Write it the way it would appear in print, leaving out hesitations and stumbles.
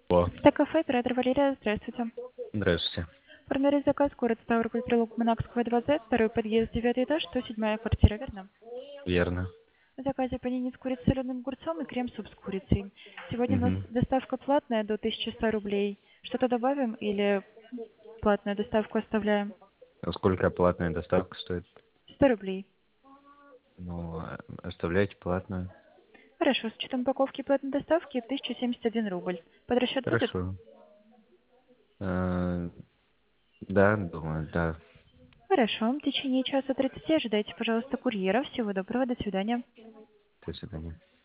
О, Кафе, оператор Валерия, здравствуйте. здравствуйте. Формирует заказ, город Ставрополь, прилог Монакского 2Z, второй подъезд, 9 этаж, 107 квартира, верно? Верно. В заказе панини с курицей, соленым огурцом и крем-суп с курицей. Сегодня у нас Мгм. доставка платная до 1100 рублей. Что-то добавим или платную доставку оставляем? А сколько платная доставка стоит? 100 рублей. Ну, оставляйте платную. Хорошо, с учетом упаковки платной доставки 1071 рубль. Под расчет будет? Хорошо. Э, Да, думаю, да. Хорошо. В течение часа 30 ожидайте, пожалуйста, курьера. Всего доброго, до свидания. До свидания.